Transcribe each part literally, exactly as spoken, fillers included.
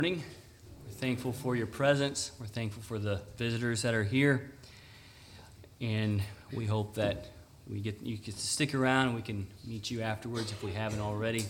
Morning. We're thankful for your presence. We're thankful for the visitors that are here. And we hope that we get you get to stick around and we can meet you afterwards if we haven't already.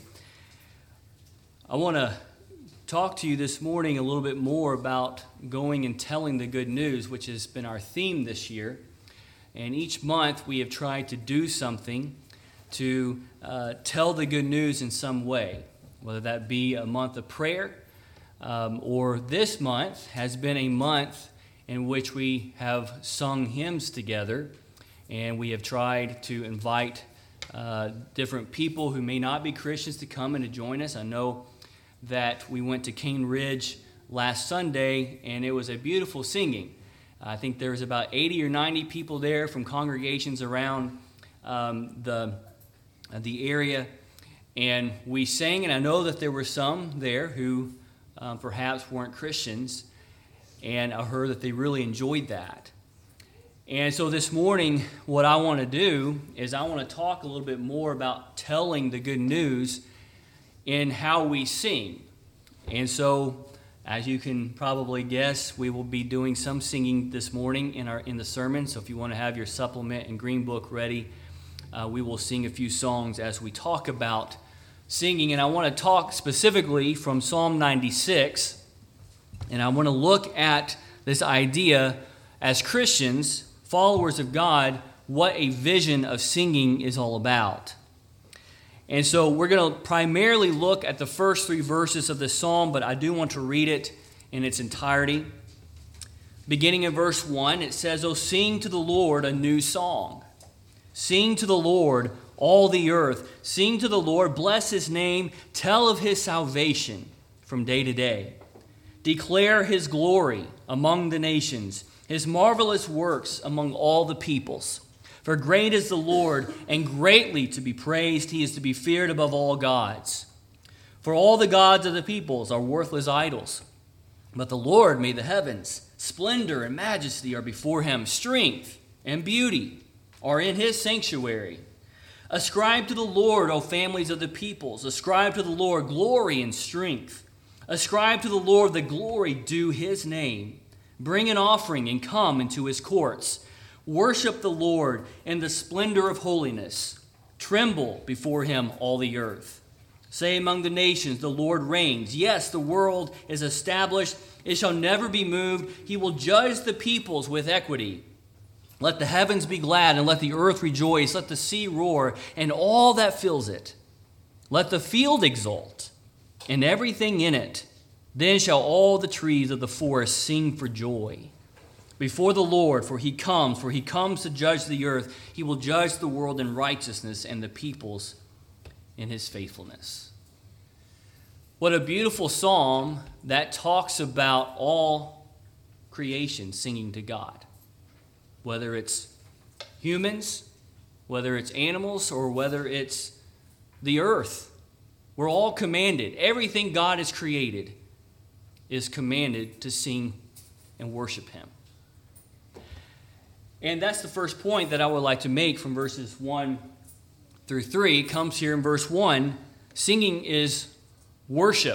I want to talk to you this morning a little bit more about going and telling the good news, which has been our theme this year. And each month we have tried to do something to uh, tell the good news in some way, whether that be a month of prayer, Um, or this month has been a month in which we have sung hymns together, and we have tried to invite uh, different people who may not be Christians to come and to join us. I know that we went to Cane Ridge last Sunday, and it was a beautiful singing. I think there was about eighty or ninety people there from congregations around um, the, uh, the area, and we sang, and I know that there were some there who Um, perhaps weren't Christians, and I heard that they really enjoyed that. And so this morning, what I want to do is I want to talk a little bit more about telling the good news in how we sing. And so, as you can probably guess, we will be doing some singing this morning in our in the sermon. So if you want to have your supplement and green book ready, uh, we will sing a few songs as we talk about singing, and I want to talk specifically from Psalm ninety-six, and I want to look at this idea as Christians, followers of God, what a vision of singing is all about. And so we're going to primarily look at the first three verses of this psalm, but I do want to read it in its entirety. Beginning in verse one, it says, "Oh, sing to the Lord a new song. Sing to the Lord, all the earth. Sing to the Lord, bless his name, tell of his salvation from day to day. Declare his glory among the nations, his marvelous works among all the peoples. For great is the Lord, and greatly to be praised. He is to be feared above all gods. For all the gods of the peoples are worthless idols. But the Lord made the heavens. Splendor and majesty are before him. Strength and beauty are in his sanctuary. Ascribe to the Lord, O families of the peoples. Ascribe to the Lord glory and strength. Ascribe to the Lord the glory due his name. Bring an offering and come into his courts. Worship the Lord in the splendor of holiness. Tremble before him, all the earth. Say among the nations, the Lord reigns. Yes, the world is established. It shall never be moved. He will judge the peoples with equity. Let the heavens be glad, and let the earth rejoice. Let the sea roar, and all that fills it. Let the field exult, and everything in it. Then shall all the trees of the forest sing for joy before the Lord, for he comes, for he comes to judge the earth. He will judge the world in righteousness and the peoples in his faithfulness." What a beautiful psalm that talks about all creation singing to God. Whether it's humans, whether it's animals, or whether it's the earth. We're all commanded. Everything God has created is commanded to sing and worship him. And that's the first point that I would like to make from verses one through three. It comes here in verse one. Singing is worship.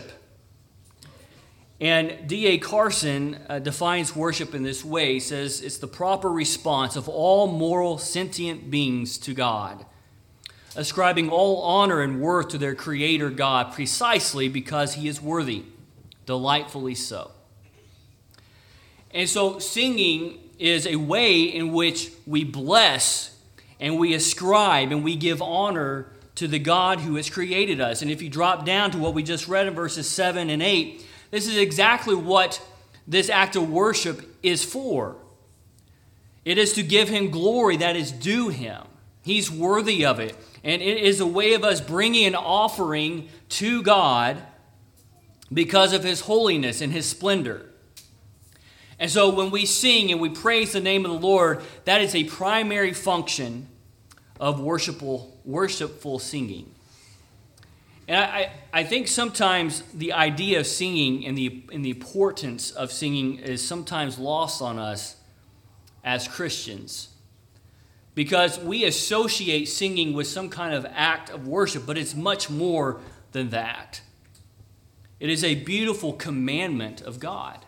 And D A Carson uh, defines worship in this way. He says it's the proper response of all moral sentient beings to God, ascribing all honor and worth to their Creator God precisely because he is worthy, delightfully so. And so singing is a way in which we bless and we ascribe and we give honor to the God who has created us. And if you drop down to what we just read in verses seven and eight, this is exactly what this act of worship is for. It is to give him glory that is due him. He's worthy of it. And it is a way of us bringing an offering to God because of his holiness and his splendor. And so when we sing and we praise the name of the Lord, that is a primary function of worshipful, worshipful singing. And I, I think sometimes the idea of singing and the, and the importance of singing is sometimes lost on us as Christians. Because we associate singing with some kind of act of worship, but it's much more than that. It is a beautiful commandment of God.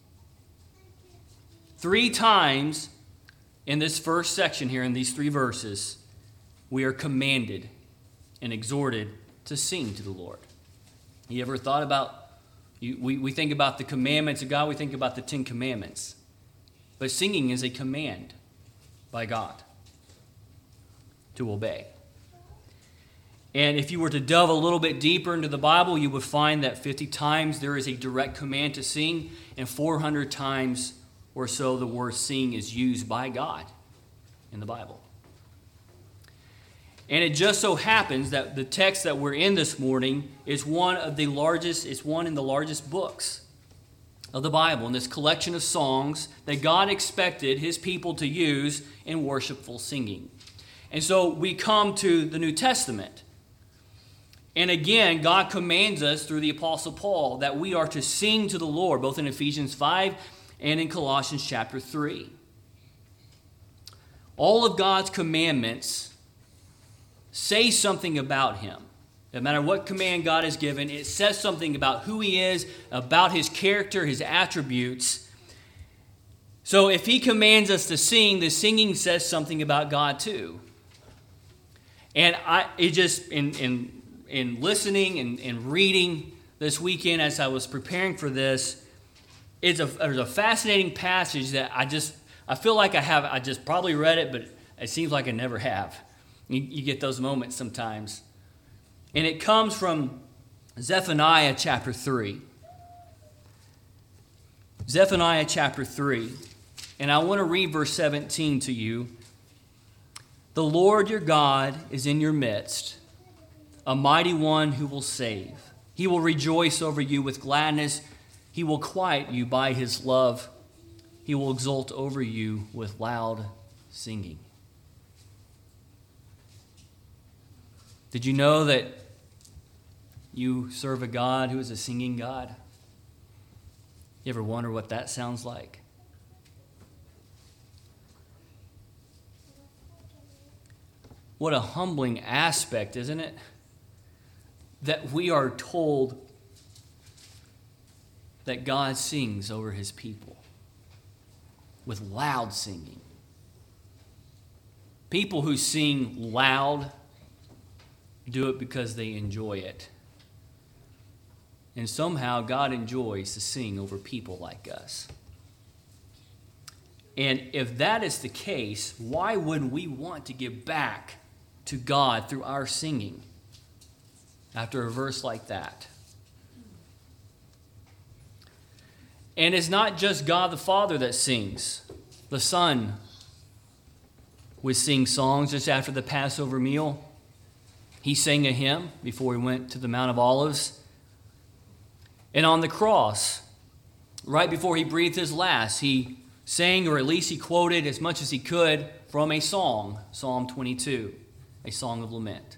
Three times in this first section here, in these three verses, we are commanded and exhorted to sing to the Lord. You ever thought about, you, we, we think about the commandments of God, we think about the Ten Commandments. But singing is a command by God to obey. And if you were to delve a little bit deeper into the Bible, you would find that fifty times there is a direct command to sing, and four hundred times or so the word sing is used by God in the Bible. And it just so happens that the text that we're in this morning is one of the largest, it's one in the largest books of the Bible, in this collection of songs that God expected his people to use in worshipful singing. And so we come to the New Testament. And again, God commands us through the Apostle Paul that we are to sing to the Lord, both in Ephesians five and in Colossians chapter three. All of God's commandments say something about him. No matter what command God has given, it says something about who he is, about his character, his attributes. So if he commands us to sing, the singing says something about God too. And I it just, in, in, in listening and, and reading this weekend as I was preparing for this, it's a, there's a fascinating passage that I just, I feel like I have, I just probably read it, but it seems like I never have. You, you get those moments sometimes. And it comes from Zephaniah chapter three. Zephaniah chapter three. And I want to read verse seventeen to you. The Lord your God is in your midst, a mighty one who will save. He will rejoice over you with gladness. He will quiet you by his love. He will exult over you with loud singing. Did you know that you serve a God who is a singing God? You ever wonder what that sounds like? What a humbling aspect, isn't it? That we are told that God sings over his people with loud singing. People who sing loud do it because they enjoy it. And somehow God enjoys to sing over people like us. And if that is the case, why wouldn't we want to give back to God through our singing after a verse like that? And it's not just God the Father that sings. The Son would sing songs just after the Passover meal. He sang a hymn before he went to the Mount of Olives. And on the cross, right before he breathed his last, he sang, or at least he quoted as much as he could from a song, Psalm twenty-two, a song of lament.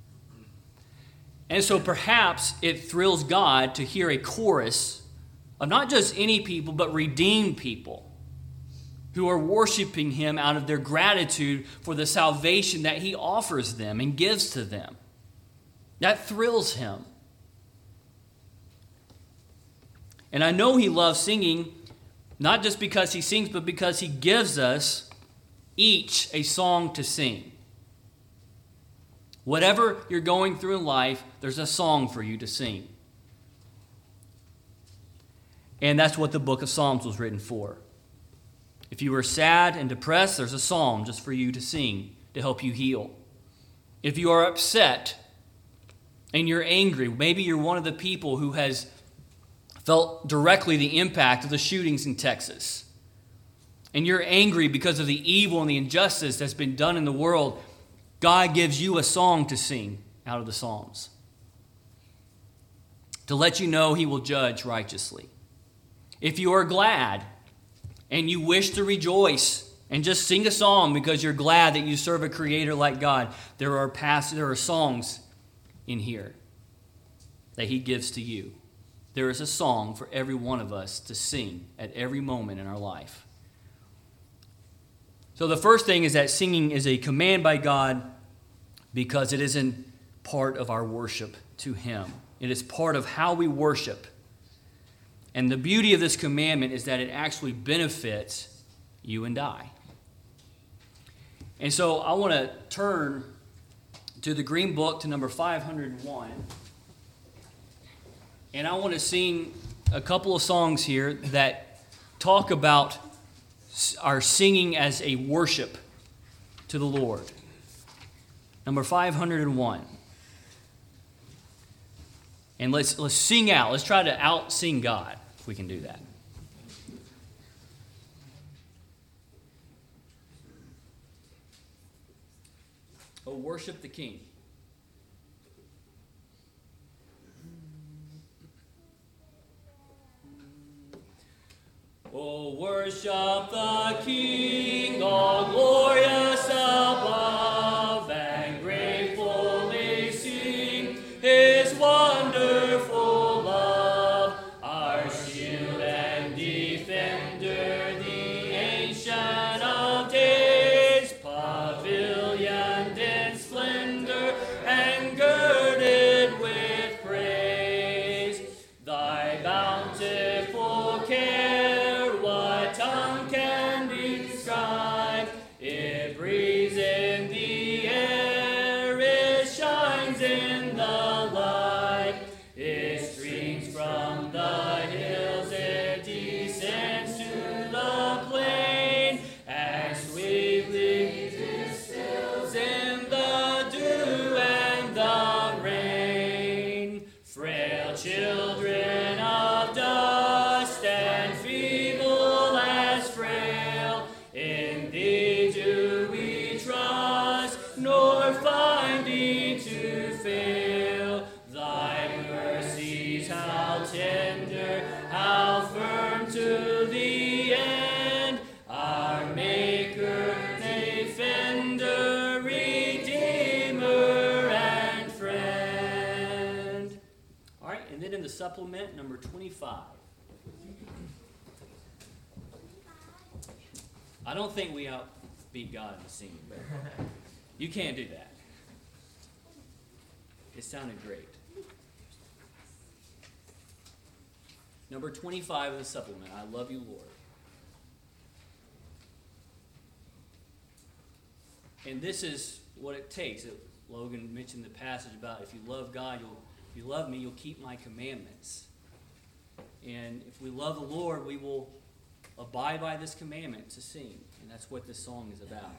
And so perhaps it thrills God to hear a chorus of not just any people, but redeemed people who are worshiping him out of their gratitude for the salvation that he offers them and gives to them. That thrills him. And I know he loves singing, not just because he sings, but because he gives us each a song to sing. Whatever you're going through in life, there's a song for you to sing. And that's what the book of Psalms was written for. If you were sad and depressed, there's a psalm just for you to sing to help you heal. If you are upset and you're angry, maybe you're one of the people who has felt directly the impact of the shootings in Texas, and you're angry because of the evil and the injustice that's been done in the world, God gives you a song to sing out of the Psalms to let you know he will judge righteously. If you are glad and you wish to rejoice and just sing a song because you're glad that you serve a creator like God, there are past, there are songs in here that he gives to you. There is a song for every one of us to sing at every moment in our life. So the first thing is that singing is a command by God because it isn't part of our worship to him. It is part of how we worship. And the beauty of this commandment is that it actually benefits you and I. And so I want to turn to the Green Book to number five hundred one. And I want to sing a couple of songs here that talk about our singing as a worship to the Lord. Number five hundred one. And let's let's sing out. Let's try to out-sing God, if we can do that. Oh, worship the King. Oh, worship the King, all glorious above, and gratefully sing His wonderful love. Our shield and defender, the Ancient of Days, pavilioned in splendor and girded with praise. Thy bountiful care tongue can describe. It breathes in the air, it shines in the light. It streams from the hills, it descends to the plain, and sweetly distills in the dew and the rain. Frail children of dust and feeble nor finding to fail. Thy mercies, how tender, how firm to the end. Our Maker, defender, redeemer, and friend. All right, and then in the supplement, number twenty-five. I don't think we outbeat God in the singing, but you can't do that. It sounded great. Number twenty-five of the supplement, I love you, Lord. And this is what it takes. Logan mentioned the passage about if you love God, you'll, if you love me, you'll keep my commandments. And if we love the Lord, we will abide by this commandment to sing. And that's what this song is about.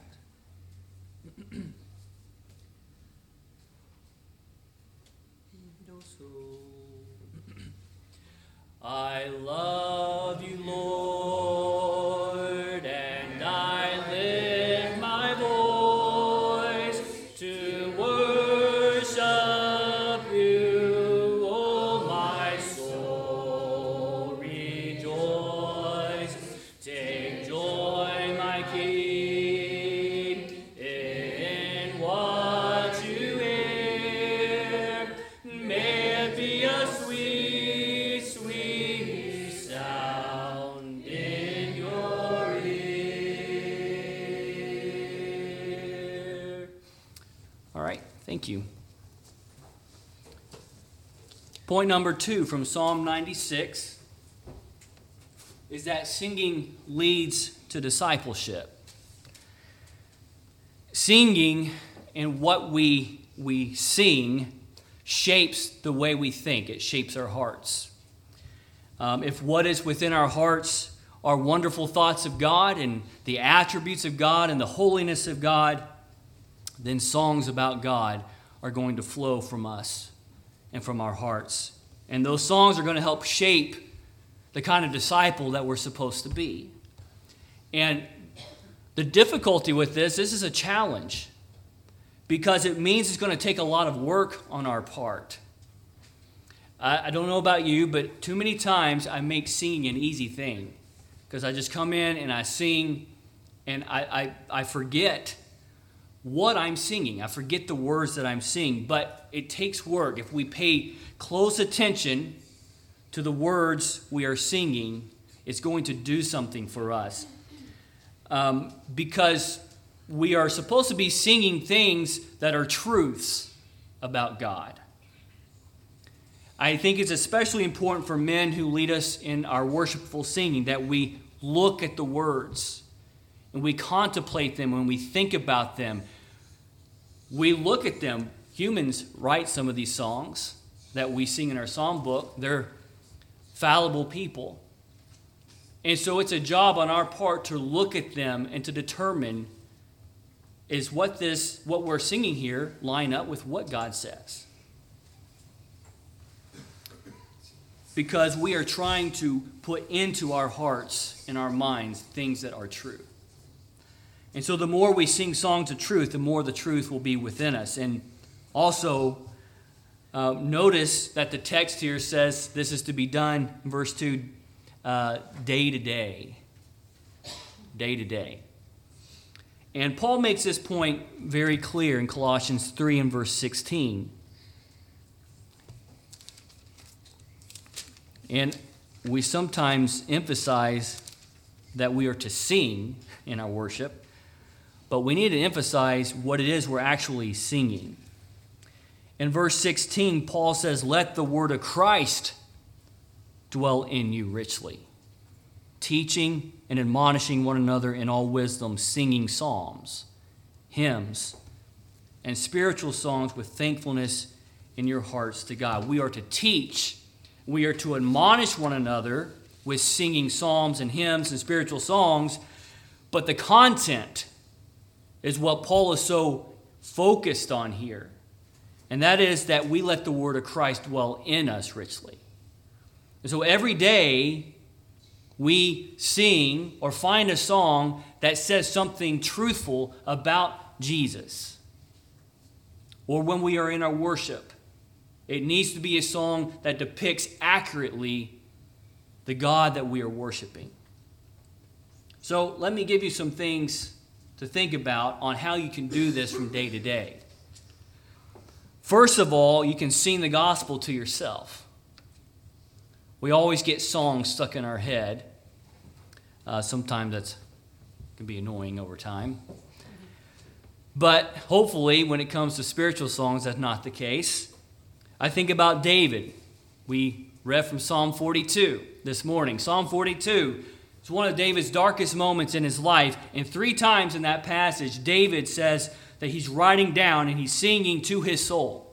I love you, Lord, and I lift my voice to worship you. Oh, my soul, rejoice. Take joy, my King, in what you hear. May it be a sweet, sweet sound in your ear. All right, thank you. Point number two from Psalm ninety-six is that singing leads to discipleship. Singing and what we we sing shapes the way we think. It shapes our hearts. Um, if what is within our hearts are wonderful thoughts of God and the attributes of God and the holiness of God, then songs about God are going to flow from us and from our hearts. And those songs are going to help shape the kind of disciple that we're supposed to be. And the difficulty with this, this is a challenge because it means it's going to take a lot of work on our part. I, I don't know about you, but too many times I make singing an easy thing because I just come in and I sing and I, I, I forget what I'm singing. I forget the words that I'm singing, but it takes work. If we pay close attention to the words we are singing, it's going to do something for us. Um, because we are supposed to be singing things that are truths about God. I think it's especially important for men who lead us in our worshipful singing that we look at the words and we contemplate them when we think about them. We look at them. Humans write some of these songs that we sing in our psalm book. They're fallible people. And so it's a job on our part to look at them and to determine, is what this, what we're singing here line up with what God says? Because we are trying to put into our hearts and our minds things that are true. And so the more we sing songs of truth, the more the truth will be within us. And also, uh, notice that the text here says this is to be done, verse two, uh, day to day. Day to day. And Paul makes this point very clear in Colossians three and verse sixteen. And we sometimes emphasize that we are to sing in our worship, but we need to emphasize what it is we're actually singing. In verse sixteen, Paul says, "Let the word of Christ dwell in you richly, teaching and admonishing one another in all wisdom, singing psalms, hymns, and spiritual songs with thankfulness in your hearts to God." We are to teach, we are to admonish one another with singing psalms and hymns and spiritual songs, but the content is what Paul is so focused on here. And that is that we let the word of Christ dwell in us richly. And so every day we sing or find a song that says something truthful about Jesus. Or when we are in our worship, it needs to be a song that depicts accurately the God that we are worshiping. So let me give you some things to think about on how you can do this from day to day. First of all, you can sing the gospel to yourself. We always get songs stuck in our head. Uh, sometimes that can be annoying over time. But hopefully, when it comes to spiritual songs, that's not the case. I think about David. We read from Psalm forty-two this morning. Psalm forty-two is one of David's darkest moments in his life. And three times in that passage, David says that he's writing down and he's singing to his soul.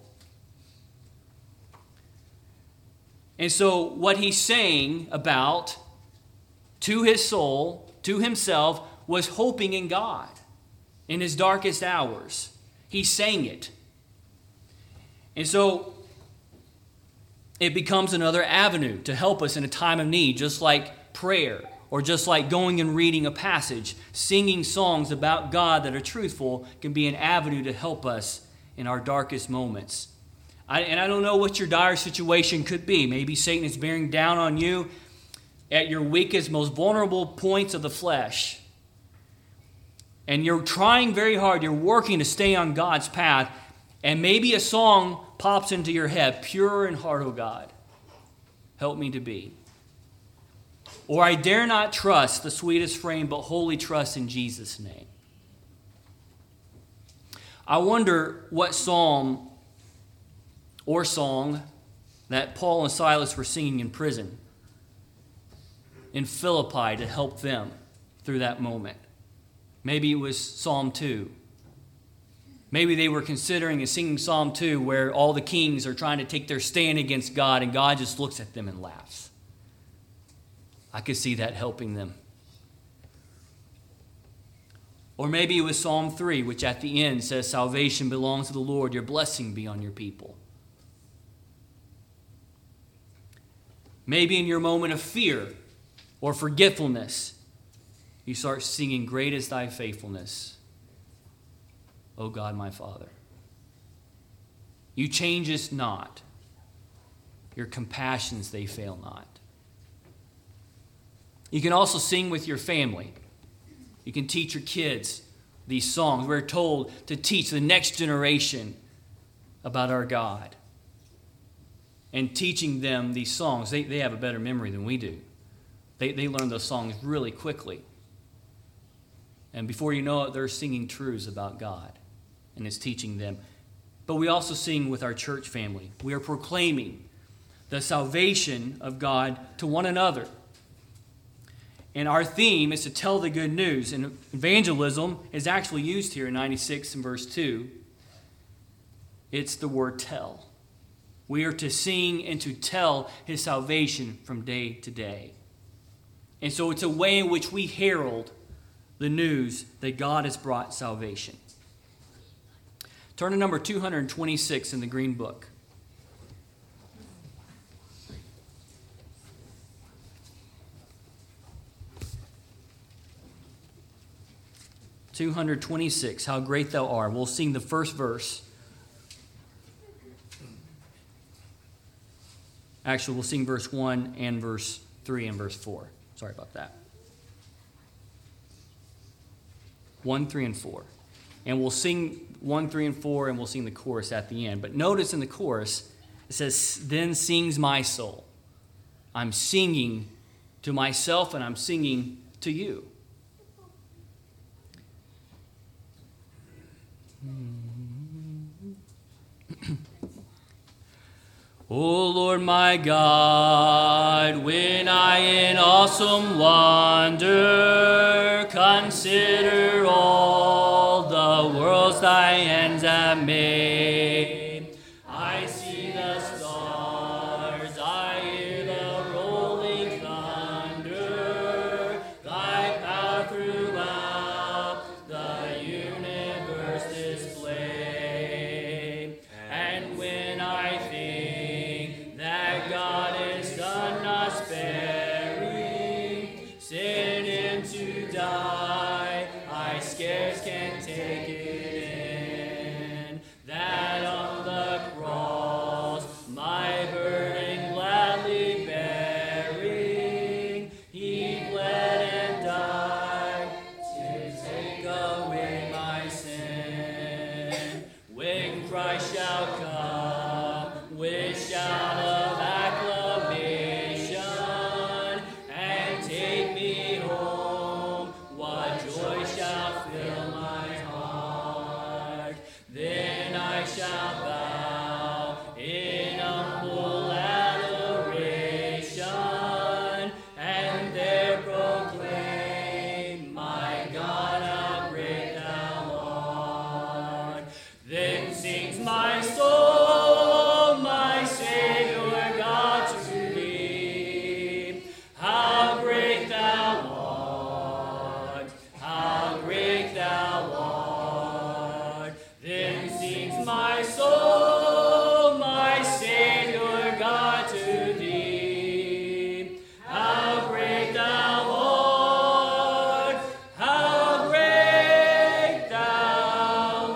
And so what he's saying about to his soul, to himself, was hoping in God in his darkest hours. He sang it. And so it becomes another avenue to help us in a time of need, just like prayer or just like going and reading a passage. Singing songs about God that are truthful can be an avenue to help us in our darkest moments. I, and I don't know what your dire situation could be. Maybe Satan is bearing down on you at your weakest, most vulnerable points of the flesh. And you're trying very hard. You're working to stay on God's path. And maybe a song pops into your head. Pure in heart, O God, help me to be. Or I dare not trust the sweetest frame, but wholly trust in Jesus' name. I wonder what psalm or song that Paul and Silas were singing in prison in Philippi to help them through that moment. Maybe it was Psalm two. Maybe they were considering and singing Psalm two where all the kings are trying to take their stand against God and God just looks at them and laughs. I could see that helping them. Or maybe it was Psalm three, which at the end says, "Salvation belongs to the Lord, your blessing be on your people." Maybe in your moment of fear or forgetfulness, you start singing, "Great is thy faithfulness, O God my Father. You changest not. Your compassions, they fail not." You can also sing with your family. You can teach your kids these songs. We're told to teach the next generation about our God. And teaching them these songs, they, they have a better memory than we do. They, they learn those songs really quickly. And before you know it, they're singing truths about God. And it's teaching them. But we also sing with our church family. We are proclaiming the salvation of God to one another. And our theme is to tell the good news. And evangelism is actually used here in ninety-six and verse two. It's the word tell. We are to sing and to tell his salvation from day to day. And so it's a way in which we herald the news that God has brought salvation. Turn to number two hundred twenty-six in the Green Book. two hundred twenty-six, How Great Thou Art. We'll sing the first verse. Actually, we'll sing verse one and verse three and verse four. Sorry about that. one, three, and four. And we'll sing one, three, and four, and we'll sing the chorus at the end. But notice in the chorus, it says, "Then sings my soul." I'm singing to myself and I'm singing to you. O Lord my God, when I in awesome wonder consider all the worlds thy hands have made, I see the stars, I hear the rolling thunder, thy power throughout the universe display. And when I think that God is done not sparing, sent him to die, I scarce can take it in, that on the cross, my burden gladly bearing, he bled and died to take away my sin. When Christ shall come with shout of acclamation and take me home, what joy shall fill my heart. Then I shall bow in humble adoration and there proclaim, my God, how great thou art. Then sings my soul, my Savior God, to thee. How great thou art, how great thou art. Then sings my soul, my Savior God, to thee. How great thou art, how great thou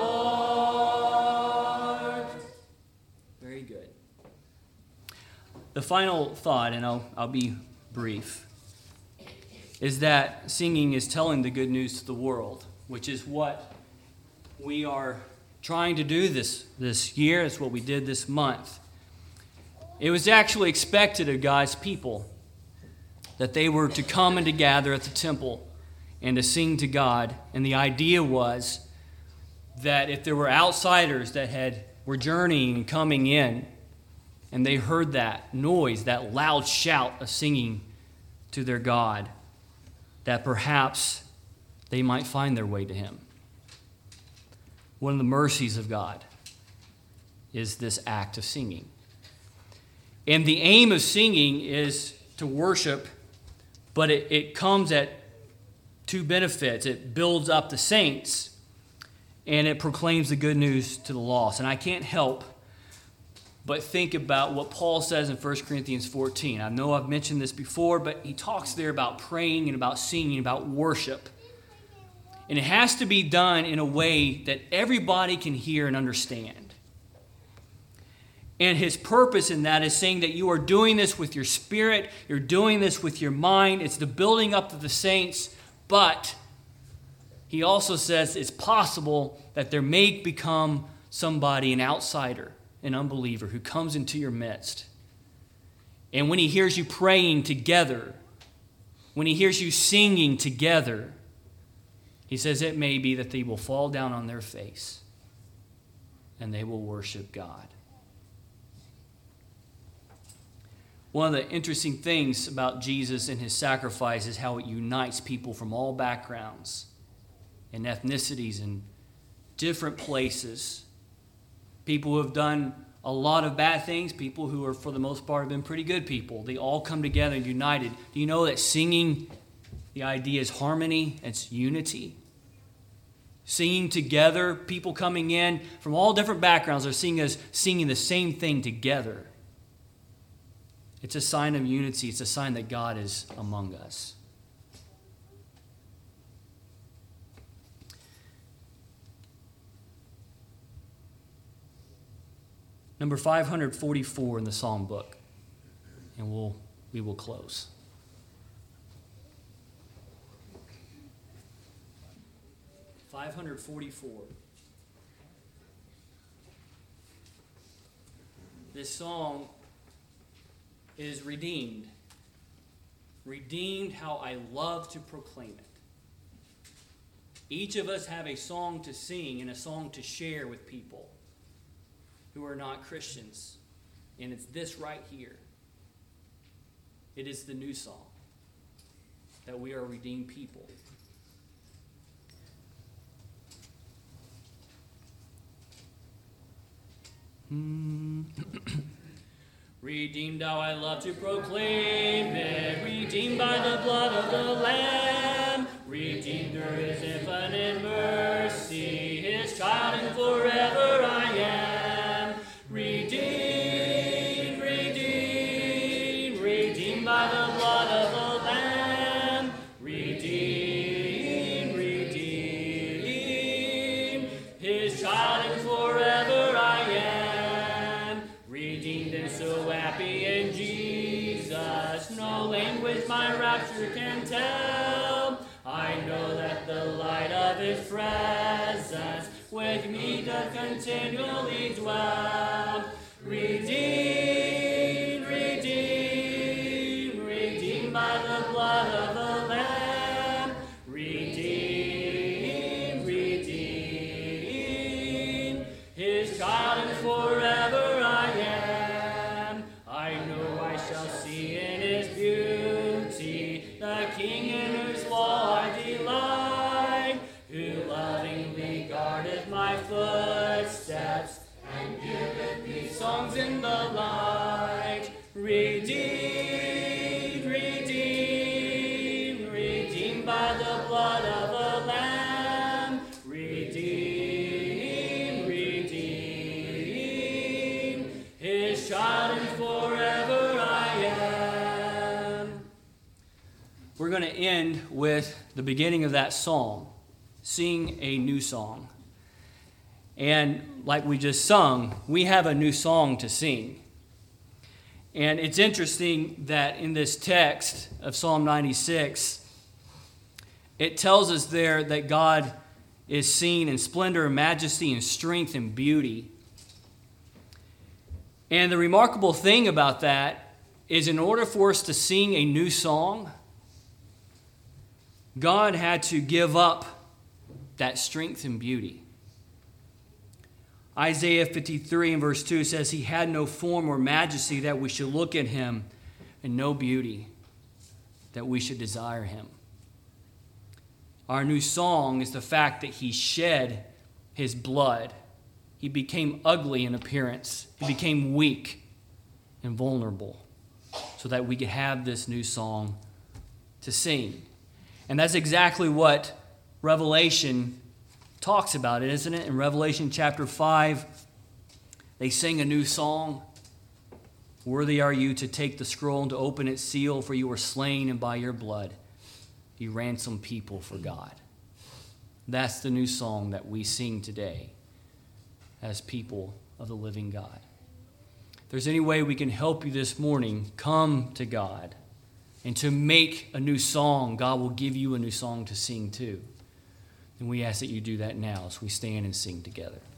art. Very good. The final thought, and I'll, I'll be brief, is that singing is telling the good news to the world, which is what we are trying to do this, this year. It's what we did this month. It was actually expected of God's people that they were to come and to gather at the temple and to sing to God. And the idea was that if there were outsiders that had were journeying and coming in, and they heard that noise, that loud shout of singing to their God, that perhaps they might find their way to him. One of the mercies of God is this act of singing. And the aim of singing is to worship, but it, it comes at two benefits. It builds up the saints, and it proclaims the good news to the lost. And I can't help but think about what Paul says in First Corinthians fourteen. I know I've mentioned this before, but he talks there about praying and about singing, about worship. And it has to be done in a way that everybody can hear and understand. And his purpose in that is saying that you are doing this with your spirit, you're doing this with your mind, it's the building up of the saints, but he also says it's possible that there may become somebody, an outsider, an unbeliever, who comes into your midst. And when he hears you praying together, when he hears you singing together, he says it may be that they will fall down on their face and they will worship God. One of the interesting things about Jesus and his sacrifice is how it unites people from all backgrounds and ethnicities and different places. People who have done a lot of bad things, people who are, for the most part, have been pretty good people. They all come together and united. Do you know that singing, the idea is harmony, it's unity? Singing together, people coming in from all different backgrounds are seeing us singing the same thing together. It's a sign of unity. It's a sign that God is among us. Number five hundred forty-four in the Psalm book, and we'll, we will close. five hundred forty-four. This song is redeemed. Redeemed, how I love to proclaim it. Each of us have a song to sing and a song to share with people who are not Christians. And it's this right here. It is the new song, that we are redeemed people. Redeemed, how I love to proclaim it. Redeemed by the blood of the Lamb. Redeemed through his infinite mercy. His child and forever I am. Redeemed, redeemed, redeemed by the blood of the Lamb. Redeemed, redeemed, his child and forever I am. Redeemed and so happy in Jesus, no language my rapture can tell. I know that the light of his presence with me doth continually dwell. Redeemed, redeemed, redeemed by the blood of the Lamb. Redeemed, redeemed, his child and forever I am. I know I shall see in his beauty the King in whose law I delight, who lovingly guardeth my footsteps and giveth me songs in the light. Redeemed, redeemed, redeemed by the blood of the Lamb. Redeemed, redeemed, his child and forever I am. We're going to end with the beginning of that song, Sing a New Song. And like we just sung, we have a new song to sing. And it's interesting that in this text of Psalm ninety-six, it tells us there that God is seen in splendor and majesty and strength and beauty. And the remarkable thing about that is, in order for us to sing a new song, God had to give up that strength and beauty. Isaiah fifty-three and verse two says, he had no form or majesty that we should look at him, and no beauty that we should desire him. Our new song is the fact that he shed his blood. He became ugly in appearance. He became weak and vulnerable so that we could have this new song to sing. And that's exactly what Revelation talks about, it, isn't it? In Revelation chapter five, they sing a new song. Worthy are you to take the scroll and to open its seal, for you were slain, and by your blood you ransomed people for God. That's the new song that we sing today as people of the living God. If there's any way we can help you this morning, come to God. And to make a new song, God will give you a new song to sing too. And we ask that you do that now as we stand and sing together.